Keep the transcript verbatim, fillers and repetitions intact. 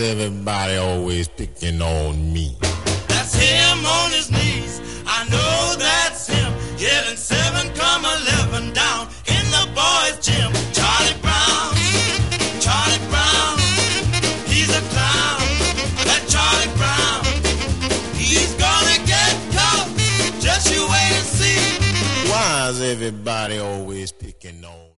everybody always picking on me? That's him on his knees. I know that's him. Getting seven come eleven down in the boys' gym. Charlie Brown, Charlie Brown, he's a clown. That Charlie Brown, he's gonna get caught. Just you wait and see. Why is everybody always picking on